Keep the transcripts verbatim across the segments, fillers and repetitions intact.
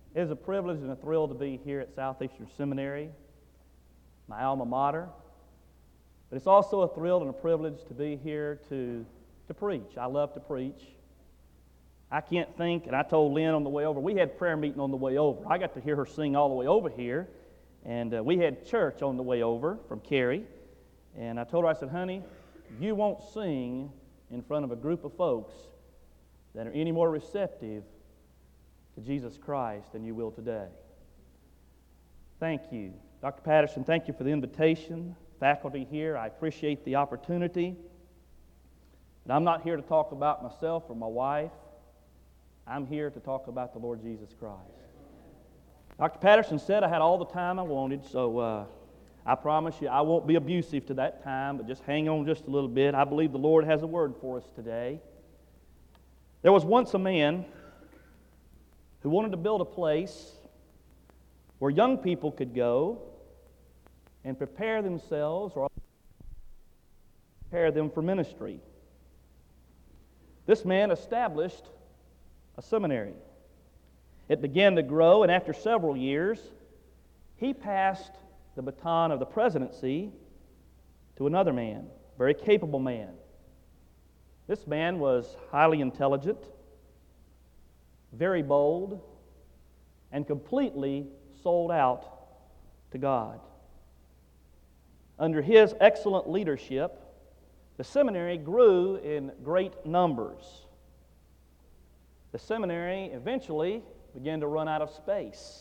It is a privilege and a thrill to be here at Southeastern Seminary, my alma mater. But it's also a thrill and a privilege to be here to, to preach. I love to preach. I can't think, and I told Lynn on the way over, we had prayer meeting on the way over. I got to hear her sing all the way over here, and uh, we had church on the way over from Cary. And I told her, I said, honey, you won't sing in front of a group of folks that are any more receptive to Jesus Christ than you will today. Thank you. Doctor Patterson, thank you for the invitation. Faculty here, I appreciate the opportunity. But I'm not here to talk about myself or my wife. I'm here to talk about the Lord Jesus Christ. Doctor Patterson said I had all the time I wanted, so uh, I promise you I won't be abusive to that time, but just hang on just a little bit. I believe the Lord has a word for us today. There was once a man who wanted to build a place where young people could go and prepare themselves or prepare them for ministry. This man established a seminary. It began to grow, and after several years, he passed the baton of the presidency to another man, a very capable man. This man was highly intelligent, very bold, and completely sold out to God. Under his excellent leadership, the seminary grew in great numbers. The seminary eventually began to run out of space.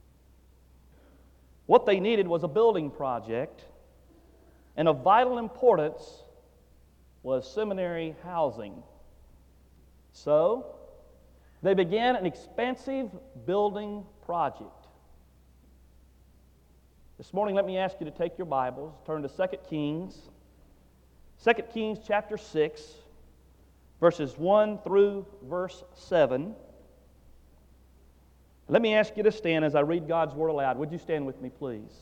What they needed was a building project, and of vital importance was seminary housing. So, they began an expansive building project. This morning, let me ask you to take your Bibles, turn to Second Kings, Second Kings chapter six, verses one through verse seven. Let me ask you to stand as I read God's Word aloud. Would you stand with me, please?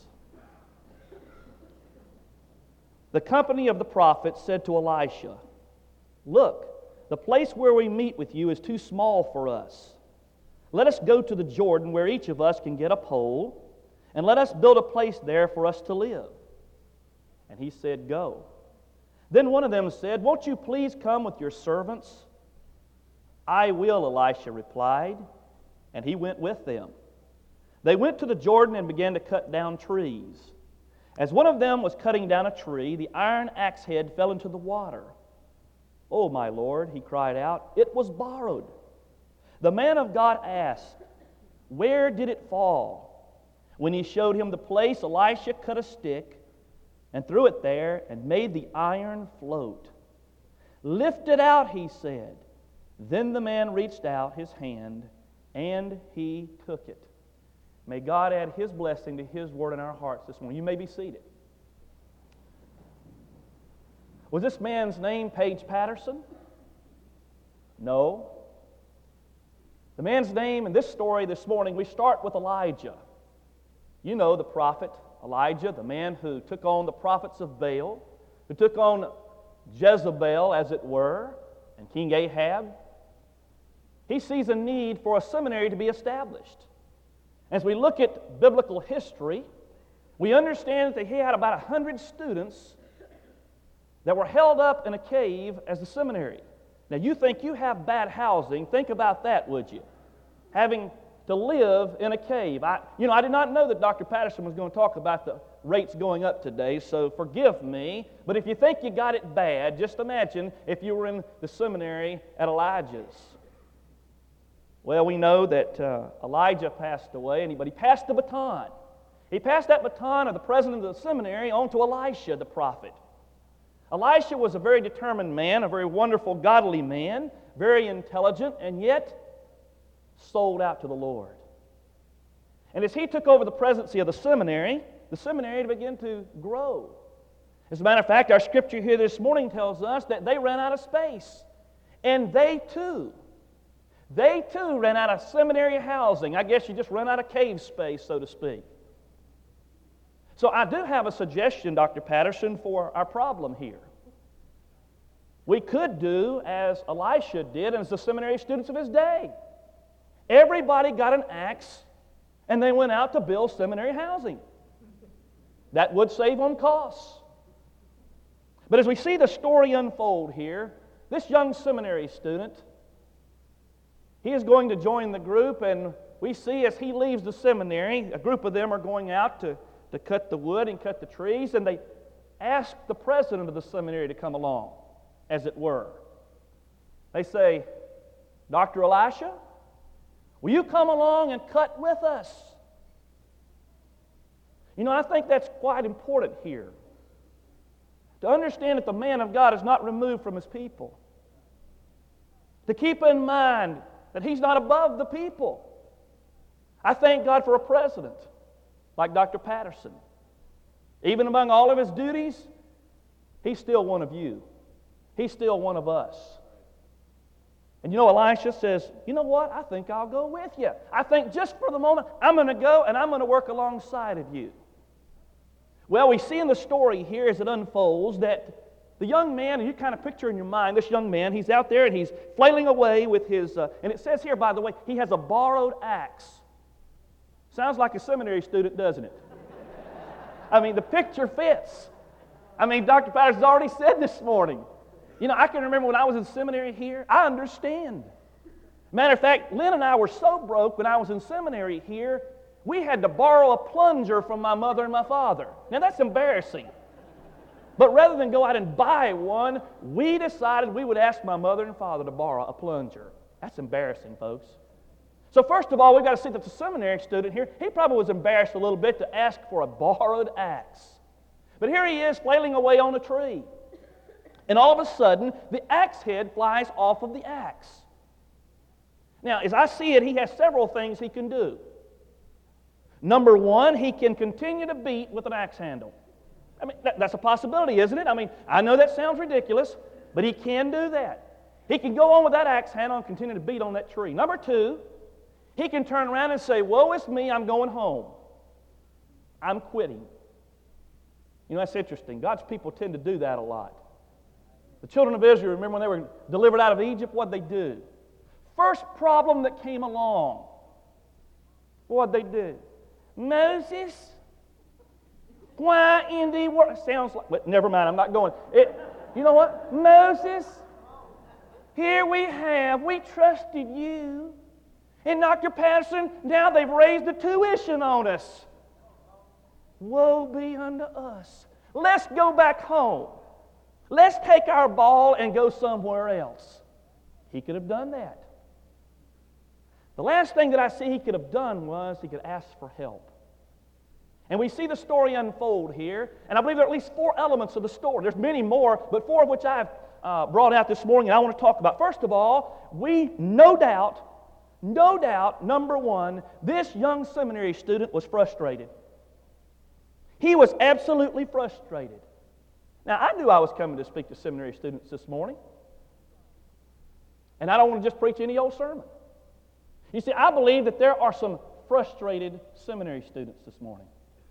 The company of the prophets said to Elisha, "Look, the place where we meet with you is too small for us. Let us go to the Jordan where each of us can get a pole, and let us build a place there for us to live." And he said, "Go." Then one of them said, "Won't you please come with your servants?" "I will," Elisha replied, and he went with them. They went to the Jordan and began to cut down trees. As one of them was cutting down a tree, the iron axe head fell into the water. "Oh, my Lord," he cried out, "it was borrowed." The man of God asked, "Where did it fall?" When he showed him the place, Elisha cut a stick and threw it there and made the iron float. "Lift it out," he said. Then the man reached out his hand and he took it. May God add His blessing to His word in our hearts this morning. You may be seated. Was this man's name Page Patterson? No. The man's name in this story this morning, we start with Elijah. You know the prophet Elijah, the man who took on the prophets of Baal, who took on Jezebel, as it were, and King Ahab. He sees a need for a seminary to be established. As we look at biblical history, we understand that he had about a hundred students that were held up in a cave as the seminary. Now, you think you have bad housing. Think about that, would you? Having to live in a cave. I, you know, I did not know that Doctor Patterson was going to talk about the rates going up today, so forgive me. But if you think you got it bad, just imagine if you were in the seminary at Elijah's. Well, we know that uh, Elijah passed away, and he, but he passed the baton. He passed that baton of the president of the seminary on to Elisha, the prophet. Elisha was a very determined man, a very wonderful, godly man, very intelligent, and yet sold out to the Lord. And as he took over the presidency of the seminary, the seminary began to grow. As a matter of fact, our scripture here this morning tells us that they ran out of space. And they too, they too ran out of seminary housing. I guess you just run out of cave space, so to speak. So I do have a suggestion, Doctor Patterson, for our problem here. We could do as Elisha did and as the seminary students of his day. Everybody got an axe And they went out to build seminary housing. That would save on costs. But as we see the story unfold here, this young seminary student, he is going to join the group, and we see as he leaves the seminary, a group of them are going out to, to cut the wood and cut the trees, and they ask the president of the seminary to come along, as it were. They say, Doctor Elisha, will you come along and cut with us? You know, I think that's quite important here. To understand that the man of God is not removed from his people. To keep in mind that he's not above the people. I thank God for a president like Doctor Patterson. Even among all of his duties, he's still one of you. He's still one of us. And you know, Elisha says, you know what? I think I'll go with you. I think just for the moment, I'm going to go and I'm going to work alongside of you. Well, we see in the story here as it unfolds that the young man, and you kind of picture in your mind this young man, he's out there and he's flailing away with his, uh, and it says here, by the way, he has a borrowed axe. Sounds like a seminary student, doesn't it? I mean, the picture fits. I mean, Doctor Patterson's already said this morning. You know, I can remember when I was in seminary here, I understand. Matter of fact, Lynn and I were so broke when I was in seminary here, we had to borrow a plunger from my mother and my father. Now, that's embarrassing. But rather than go out and buy one, we decided we would ask my mother and father to borrow a plunger. That's embarrassing, folks. So first of all, we've got to see that the seminary student here, he probably was embarrassed a little bit to ask for a borrowed axe. But here he is flailing away on a tree. And all of a sudden, the axe head flies off of the axe. Now, as I see it, he has several things he can do. Number one, he can continue to beat with an axe handle. I mean, that, that's a possibility, isn't it? I mean, I know that sounds ridiculous, but he can do that. He can go on with that axe handle and continue to beat on that tree. Number two, he can turn around and say, woe is me, I'm going home. I'm quitting. You know, that's interesting. God's people tend to do that a lot. The children of Israel, remember when they were delivered out of Egypt, what'd they do? First problem that came along, what'd they do? Moses, why in the world? Sounds like, but never mind, I'm not going. It, you know what? Moses, here we have, we trusted you. And Doctor Patterson, now they've raised the tuition on us. Woe be unto us. Let's go back home. Let's take our ball and go somewhere else. He could have done that. The last thing that I see he could have done was he could ask for help. And we see the story unfold here, and I believe there are at least four elements of the story. There's many more, but four of which I've uh, brought out this morning and I want to talk about. First of all, we no doubt, no doubt, number one, this young seminary student was frustrated. He was absolutely frustrated. Now, I knew I was coming to speak to seminary students this morning, and I don't want to just preach any old sermon. You see, I believe that there are some frustrated seminary students this morning.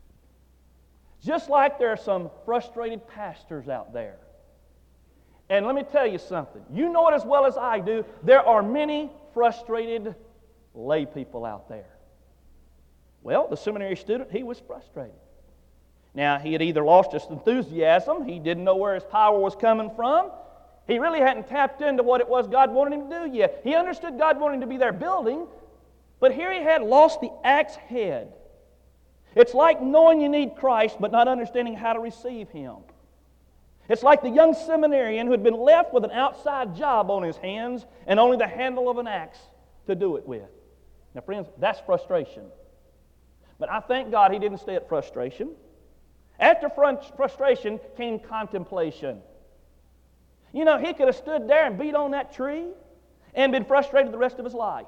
Just like there are some frustrated pastors out there. And let me tell you something. You know it as well as I do. There are many frustrated lay people out there. Well, the seminary student, he was frustrated. Now, he had either lost his enthusiasm, he didn't know where his power was coming from, he really hadn't tapped into what it was God wanted him to do yet. He understood God wanted him to be there building, but here he had lost the axe head. It's like knowing you need Christ, but not understanding how to receive Him. It's like the young seminarian who had been left with an outside job on his hands and only the handle of an axe to do it with. Now, friends, that's frustration. But I thank God he didn't stay at frustration. After frustration came contemplation. You know, he could have stood there and beat on that tree and been frustrated the rest of his life.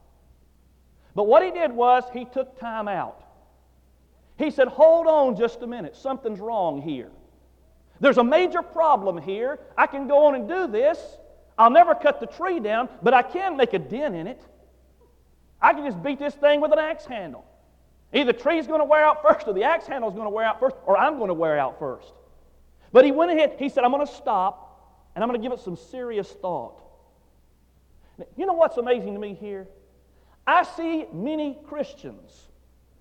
But what he did was he took time out. He said, hold on just a minute. Something's wrong here. There's a major problem here. I can go on and do this. I'll never cut the tree down, but I can make a dent in it. I can just beat this thing with an axe handle. Either the tree's going to wear out first or the axe handle's going to wear out first or I'm going to wear out first. But he went ahead. He said, I'm going to stop and I'm going to give it some serious thought. Now, you know what's amazing to me here? I see many Christians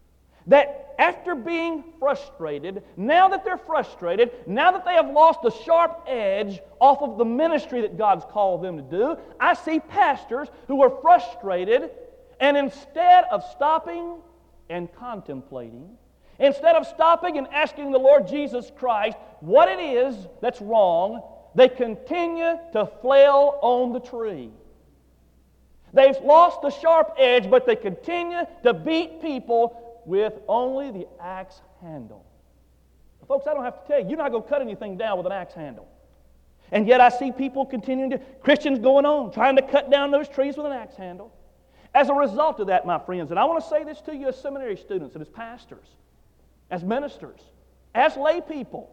that after being frustrated, now that they're frustrated, now that they have lost the sharp edge off of the ministry that God's called them to do, I see pastors who are frustrated, and instead of stopping and contemplating, instead of stopping and asking the Lord Jesus Christ what it is that's wrong, they continue to flail on the tree. They've lost the sharp edge, but they continue to beat people with only the axe handle. Now, folks, I don't have to tell you, you're not going to cut anything down with an axe handle. And yet I see people continuing to, Christians going on, trying to cut down those trees with an axe handle. As a result of that, my friends, and I want to say this to you as seminary students and as pastors, as ministers, as lay people,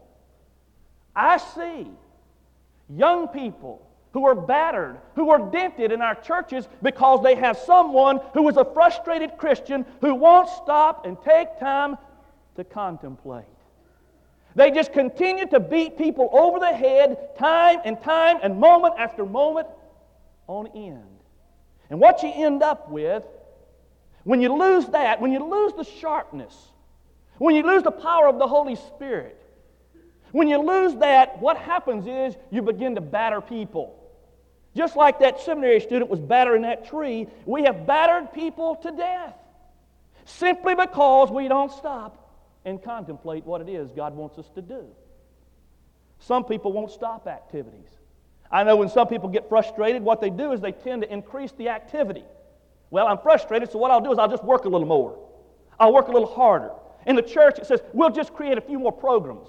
I see young people who are battered, who are dented in our churches because they have someone who is a frustrated Christian who won't stop and take time to contemplate. They just continue to beat people over the head time and time and moment after moment on end. And what you end up with, when you lose that, when you lose the sharpness, when you lose the power of the Holy Spirit, when you lose that, what happens is you begin to batter people. Just like that seminary student was battering that tree, we have battered people to death simply because we don't stop and contemplate what it is God wants us to do. Some people won't stop activities. I know when some people get frustrated, what they do is they tend to increase the activity. Well, I'm frustrated, so what I'll do is I'll just work a little more. I'll work a little harder. In the church, it says, we'll just create a few more programs.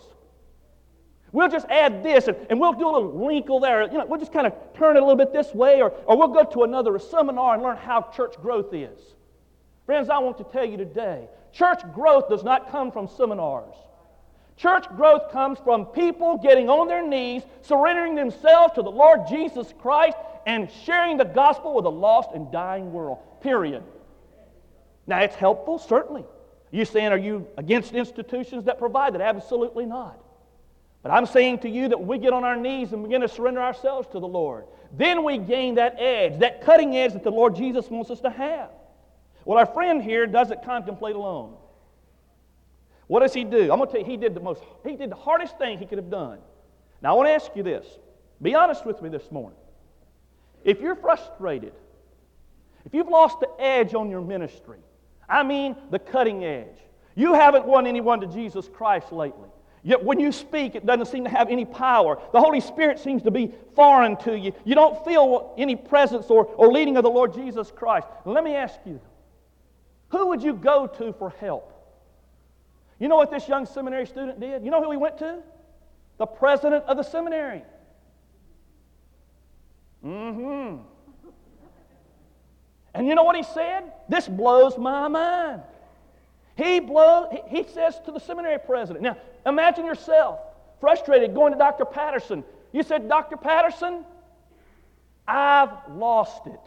We'll just add this, and, and we'll do a little wrinkle there. You know, we'll just kind of turn it a little bit this way, or, or we'll go to another seminar and learn how church growth is. Friends, I want to tell you today, church growth does not come from seminars. Church growth comes from people getting on their knees, surrendering themselves to the Lord Jesus Christ, and sharing the gospel with a lost and dying world, period. Now, it's helpful, certainly. You saying, are you against institutions that provide that? Absolutely not. But I'm saying to you that when we get on our knees and begin to surrender ourselves to the Lord, then we gain that edge, that cutting edge that the Lord Jesus wants us to have. Well, our friend here doesn't contemplate alone. What does he do? I'm going to tell you, he did the most, he did the hardest thing he could have done. Now, I want to ask you this. Be honest with me this morning. If you're frustrated, if you've lost the edge on your ministry, I mean the cutting edge, you haven't won anyone to Jesus Christ lately. Yet when you speak, it doesn't seem to have any power. The Holy Spirit seems to be foreign to you. You don't feel any presence or, or leading of the Lord Jesus Christ. Let me ask you, who would you go to for help? You know what this young seminary student did? You know who he went to? The president of the seminary. Mm-hmm. And you know what he said? This blows my mind. He blows, he, he says to the seminary president, now imagine yourself frustrated going to Doctor Patterson. You said, Doctor Patterson, I've lost it.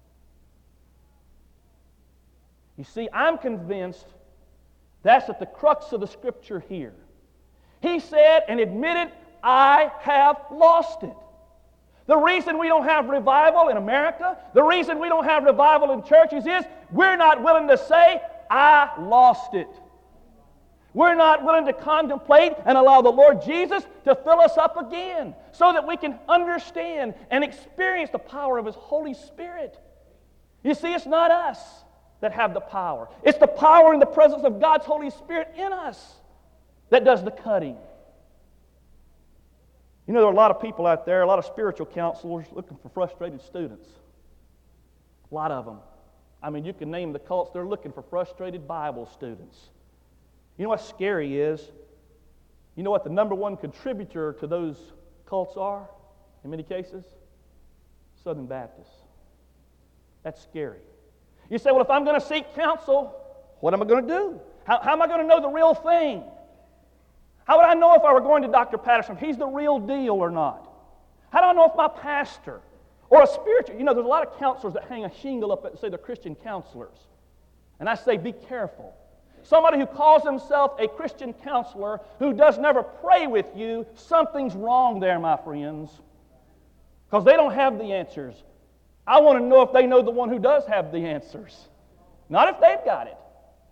You see, I'm convinced that's at the crux of the Scripture here. He said and admitted, I have lost it. The reason we don't have revival in America, the reason we don't have revival in churches is we're not willing to say, I lost it. We're not willing to contemplate and allow the Lord Jesus to fill us up again so that we can understand and experience the power of His Holy Spirit. You see, it's not us that have the power. It's the power and the presence of God's Holy Spirit in us that does the cutting. You know, there are a lot of people out there, a lot of spiritual counselors looking for frustrated students. A lot of them. I mean, you can name the cults, they're looking for frustrated Bible students. You know what's scary is, you know what the number one contributor to those cults are, in many cases? Southern Baptists. That's scary. You say, well, if I'm going to seek counsel, what am I going to do? How, how am I going to know the real thing? How would I know if I were going to Doctor Patterson, if he's the real deal or not? How do I know if my pastor or a spiritual, you know, there's a lot of counselors that hang a shingle up and say they're Christian counselors. And I say, be careful. Somebody who calls himself a Christian counselor who does never pray with you, something's wrong there, my friends. Because they don't have the answers. I want to know if they know the one who does have the answers. Not if they've got it.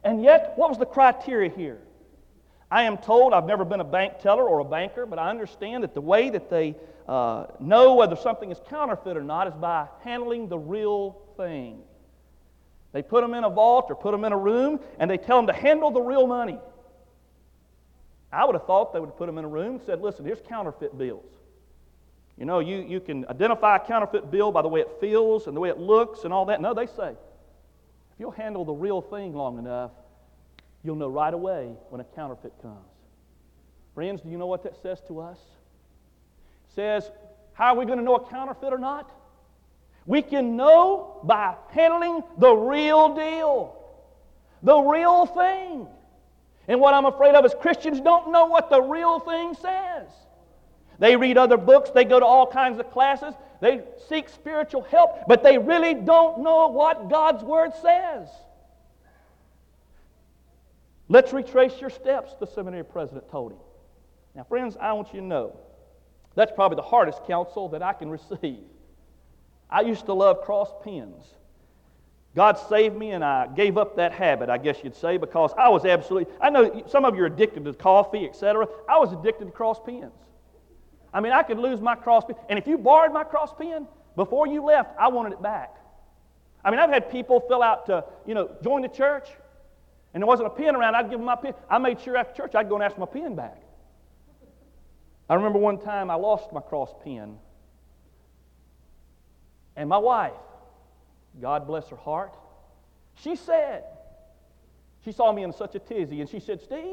And yet, what was the criteria here? I am told, I've never been a bank teller or a banker, but I understand that the way that they uh, know whether something is counterfeit or not is by handling the real thing. They put them in a vault or put them in a room, and they tell them to handle the real money. I would have thought they would put them in a room and said, listen, here's counterfeit bills. You know, you, you can identify a counterfeit bill by the way it feels and the way it looks and all that. No, they say, if you'll handle the real thing long enough, you'll know right away when a counterfeit comes. Friends, do you know what that says to us? It says, how are we going to know a counterfeit or not? We can know by handling the real deal, the real thing. And what I'm afraid of is Christians don't know what the real thing says. They read other books, they go to all kinds of classes, they seek spiritual help, but they really don't know what God's Word says. Let's retrace your steps, the seminary president told him. Now, friends, I want you to know, that's probably the hardest counsel that I can receive. I used to love cross pens. God saved me, and I gave up that habit, I guess you'd say, because I was absolutely, I know some of you are addicted to coffee, et cetera. I was addicted to cross pens. I mean, I could lose my cross pen, and if you borrowed my cross pen, before you left, I wanted it back. I mean, I've had people fill out to, you know, join the church, and there wasn't a pen around, I'd give them my pen. I made sure after church I'd go and ask for my pen back. I remember one time I lost my cross pen, and my wife, God bless her heart, she said, she saw me in such a tizzy, and she said, Steve,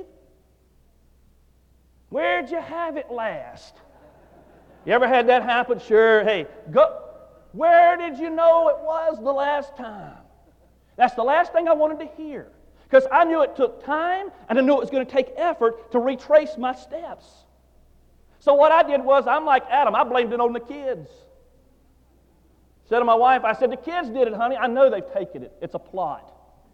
where'd you have it last? You ever had that happen? Sure. Hey, go. Where did you know it was the last time? That's the last thing I wanted to hear, because I knew it took time, and I knew it was going to take effort to retrace my steps. So what I did was, I'm like Adam, I blamed it on the kids. Said to my wife, I said, the kids did it, honey. I know they've taken it. It's a plot.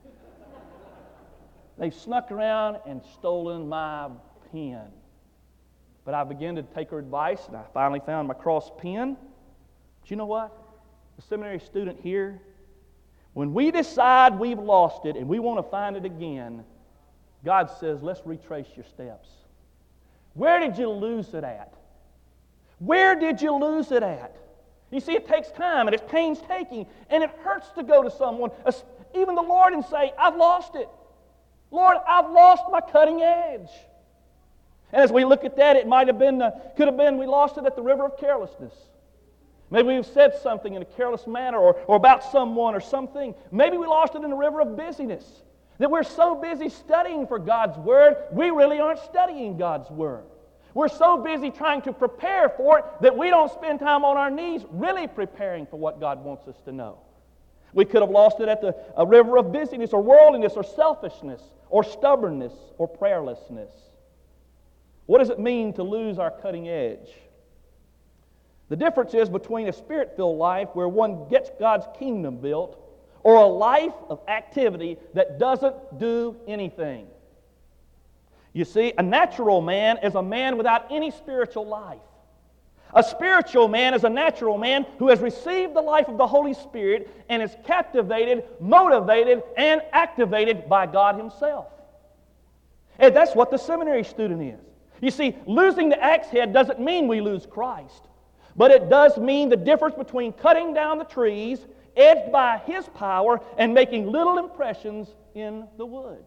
They've snuck around and stolen my pen. But I began to take her advice, and I finally found my cross pen. But you know what? The seminary student here, when we decide we've lost it and we want to find it again, God says, let's retrace your steps. Where did you lose it at? Where did you lose it at? You see, it takes time, and it's painstaking, and it hurts to go to someone, even the Lord, and say, I've lost it. Lord, I've lost my cutting edge. And as we look at that, it might have been, uh, could have been we lost it at the river of carelessness. Maybe we've said something in a careless manner or, or about someone or something. Maybe we lost it in the river of busyness, that we're so busy studying for God's Word, we really aren't studying God's Word. We're so busy trying to prepare for it that we don't spend time on our knees really preparing for what God wants us to know. We could have lost it at the a river of busyness or worldliness or selfishness or stubbornness or prayerlessness. What does it mean to lose our cutting edge? The difference is between a Spirit-filled life where one gets God's kingdom built or a life of activity that doesn't do anything. You see, a natural man is a man without any spiritual life. A spiritual man is a natural man who has received the life of the Holy Spirit and is captivated, motivated, and activated by God Himself. And that's what the seminary student is. You see, losing the axe head doesn't mean we lose Christ, but it does mean the difference between cutting down the trees, edged by His power, and making little impressions in the wood.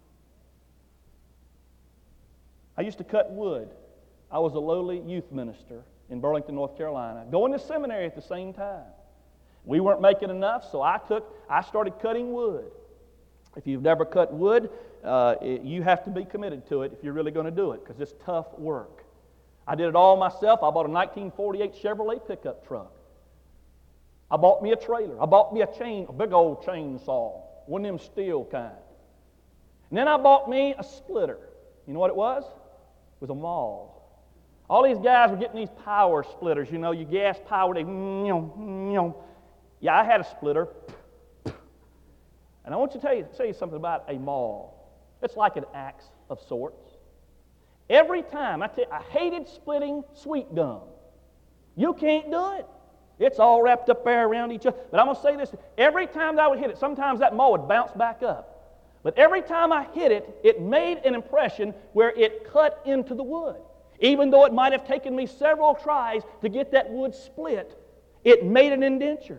I used to cut wood. I was a lowly youth minister in Burlington, North Carolina, going to seminary at the same time. We weren't making enough, so I took, I started cutting wood. If you've never cut wood, uh, it, you have to be committed to it if you're really going to do it, because it's tough work. I did it all myself. I bought a nineteen forty-eight Chevrolet pickup truck. I bought me a trailer. I bought me a chain, a big old chainsaw, one of them steel kind. And then I bought me a splitter. You know what it was? It was a maul. All these guys were getting these power splitters, you know, you gas power, they, yeah, I had a splitter. And I want to tell you, tell you something about a maul. It's like an axe of sorts. Every time, I, tell you, I hated splitting sweet gum. You can't do it. It's all wrapped up there around each other. But I'm going to say this, every time that I would hit it, sometimes that maul would bounce back up. But every time I hit it, it made an impression where it cut into the wood. Even though it might have taken me several tries to get that wood split, it made an indenture.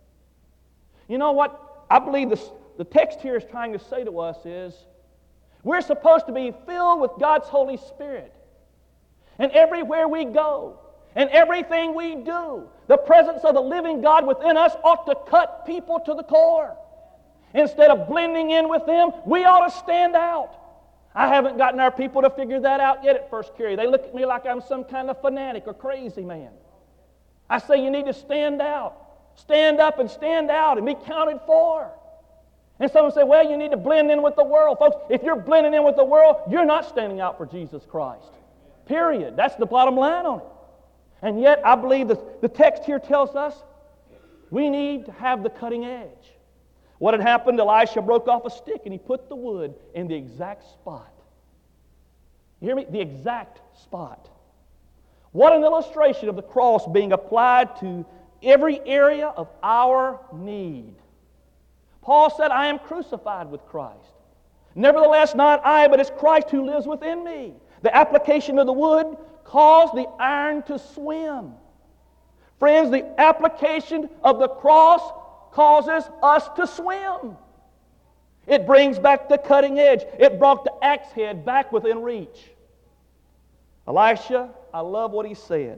You know what I believe this, the text here is trying to say to us is, we're supposed to be filled with God's Holy Spirit. And everywhere we go, and everything we do, the presence of the living God within us ought to cut people to the core. Instead of blending in with them, we ought to stand out. I haven't gotten our people to figure that out yet at First Carry. They look at me like I'm some kind of fanatic or crazy man. I say you need to stand out. Stand up and stand out and be counted for. And someone say, well, you need to blend in with the world. Folks, if you're blending in with the world, you're not standing out for Jesus Christ. Period. That's the bottom line on it. And yet, I believe the, the text here tells us we need to have the cutting edge. What had happened, Elisha broke off a stick and he put the wood in the exact spot. You hear me? The exact spot. What an illustration of the cross being applied to every area of our need. Paul said, I am crucified with Christ. Nevertheless, not I, but it's Christ who lives within me. The application of the wood caused the iron to swim. Friends, the application of the cross causes us to swim. It brings back the cutting edge. It brought the axe head back within reach. Elisha, I love what he said.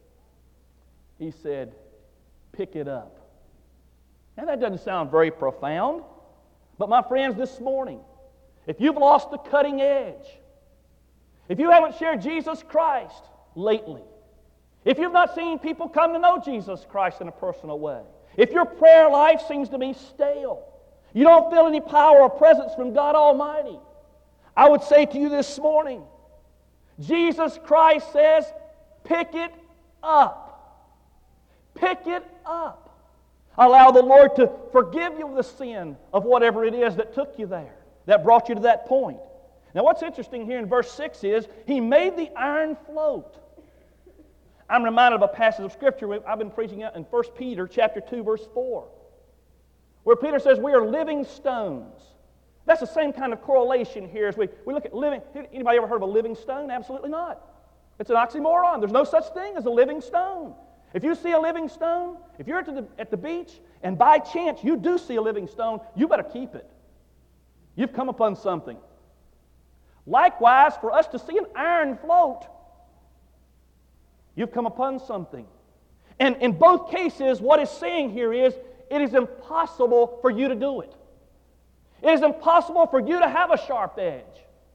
He said, pick it up. Now that doesn't sound very profound, but my friends, this morning, if you've lost the cutting edge, if you haven't shared Jesus Christ lately, if you've not seen people come to know Jesus Christ in a personal way, if your prayer life seems to be stale, you don't feel any power or presence from God Almighty, I would say to you this morning, Jesus Christ says, pick it up. Pick it up. Allow the Lord to forgive you of the sin of whatever it is that took you there, that brought you to that point. Now what's interesting here in verse six is, He made the iron float. I'm reminded of a passage of Scripture I've been preaching out in First Peter chapter two, verse four, where Peter says we are living stones. That's the same kind of correlation here as we, we look at living. Anybody ever heard of a living stone? Absolutely not. It's an oxymoron. There's no such thing as a living stone. If you see a living stone, if you're at the, at the beach and by chance you do see a living stone, you better keep it. You've come upon something. Likewise, for us to see an iron float, you've come upon something. And in both cases, what it's saying here is, it is impossible for you to do it. It is impossible for you to have a sharp edge.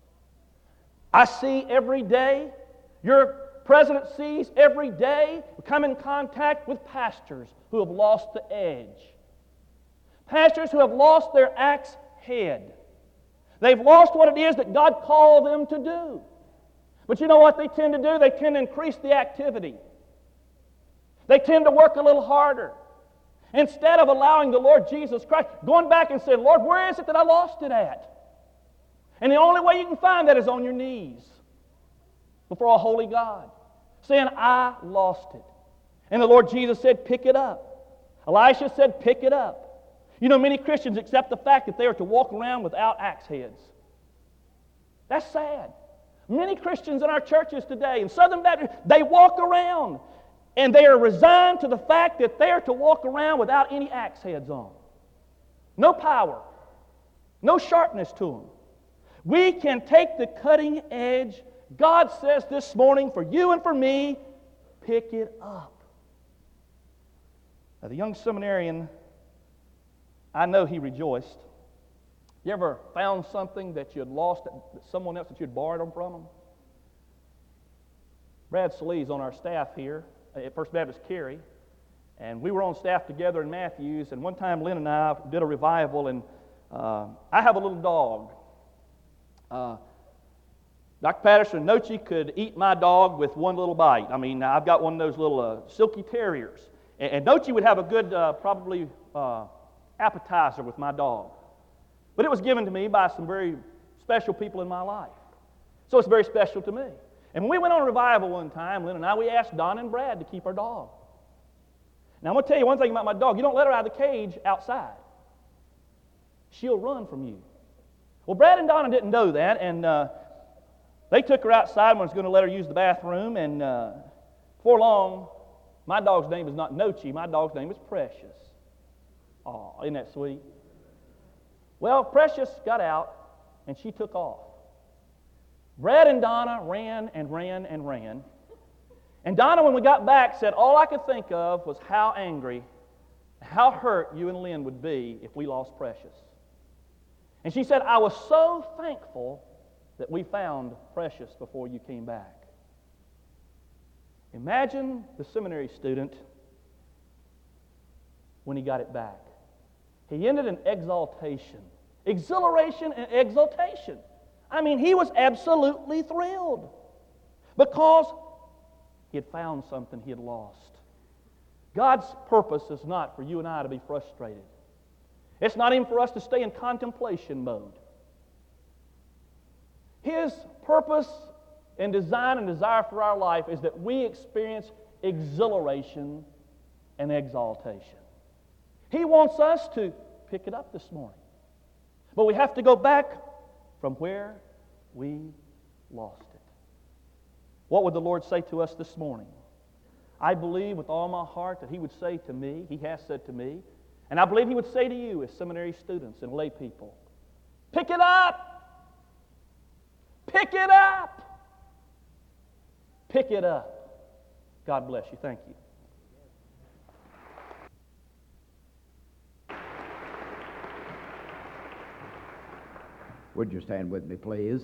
I see every day, your president sees every day, we come in contact with pastors who have lost the edge. Pastors who have lost their axe head. They've lost what it is that God called them to do. But you know what they tend to do? They tend to increase the activity. They tend to work a little harder. Instead of allowing the Lord Jesus Christ, going back and saying, Lord, where is it that I lost it at? And the only way you can find that is on your knees before a holy God, saying, I lost it. And the Lord Jesus said, pick it up. Elisha said, pick it up. You know, many Christians accept the fact that they are to walk around without axe heads. That's sad. Many Christians in our churches today, in Southern Baptist, they walk around and they are resigned to the fact that they are to walk around without any axe heads on. No power. No sharpness to them. We can take the cutting edge. God says this morning, for you and for me, pick it up. Now, the young seminarian, I know he rejoiced. You ever found something that you had lost, that someone else that you had borrowed them from them? Brad Sallee's on our staff here at First Baptist Cary, and we were on staff together in Matthews, and one time Lynn and I did a revival, and uh, I have a little dog. Uh, Doctor Patterson Nochi could eat my dog with one little bite. I mean, I've got one of those little uh, silky terriers, and, and Nochi would have a good, uh, probably, uh, appetizer with my dog. But it was given to me by some very special people in my life. So it's very special to me. And when we went on a revival one time, Lynn and I, we asked Don and Brad to keep our dog. Now I'm going to tell you one thing about my dog. You don't let her out of the cage outside. She'll run from you. Well, Brad and Donna didn't know that, and uh, they took her outside when I was going to let her use the bathroom, and uh, before long, my dog's name is not Nochi, my dog's name is Precious. Aw, isn't that sweet? Well, Precious got out, and she took off. Brad and Donna ran and ran and ran. And Donna, when we got back, said, all I could think of was how angry, how hurt you and Lynn would be if we lost Precious. And she said, I was so thankful that we found Precious before you came back. Imagine the seminary student when he got it back. He ended in exaltation, exhilaration and exaltation. I mean, he was absolutely thrilled because he had found something he had lost. God's purpose is not for you and I to be frustrated. It's not even for us to stay in contemplation mode. His purpose and design and desire for our life is that we experience exhilaration and exaltation. He wants us to pick it up this morning. But we have to go back from where we lost it. What would the Lord say to us this morning? I believe with all my heart that He would say to me, He has said to me, and I believe He would say to you as seminary students and lay people, pick it up! Pick it up! Pick it up. God bless you. Thank you. Would you stand with me, please?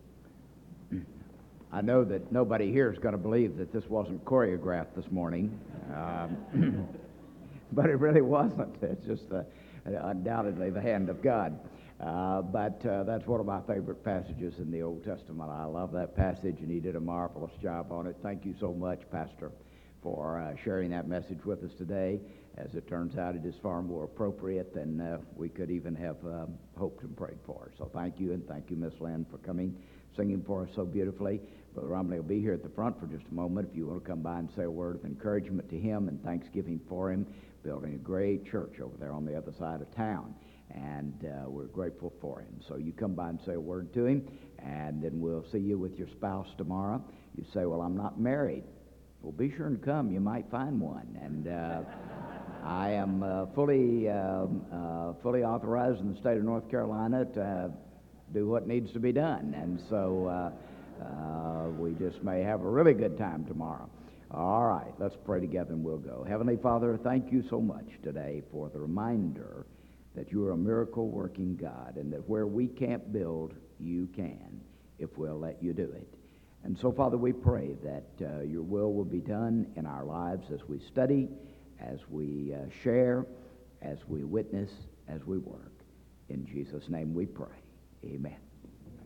I know that nobody here is going to believe that this wasn't choreographed this morning, um, but it really wasn't. It's just uh, undoubtedly the hand of God. Uh, but uh, that's one of my favorite passages in the Old Testament. I love that passage, and he did a marvelous job on it. Thank you so much, Pastor, for uh, sharing that message with us today. As it turns out, it is far more appropriate than uh, we could even have um, hoped and prayed for. So thank you, and thank you, Miss Lynn, for coming, singing for us so beautifully. Brother Romney will be here at the front for just a moment if you want to come by and say a word of encouragement to him and thanksgiving for him, building a great church over there on the other side of town. And uh, we're grateful for him. So you come by and say a word to him, and then we'll see you with your spouse tomorrow. You say, well, I'm not married. Well, be sure and come. You might find one. And uh, I am uh, fully uh, uh, fully authorized in the state of North Carolina to uh, do what needs to be done. And so uh, uh, we just may have a really good time tomorrow. All right, let's pray together and we'll go. Heavenly Father, thank you so much today for the reminder that you are a miracle-working God and that where we can't build, you can, if we'll let you do it. And so, Father, we pray that uh, your will will be done in our lives as we study, as we uh, share, as we witness, as we work. In Jesus' name we pray. Amen.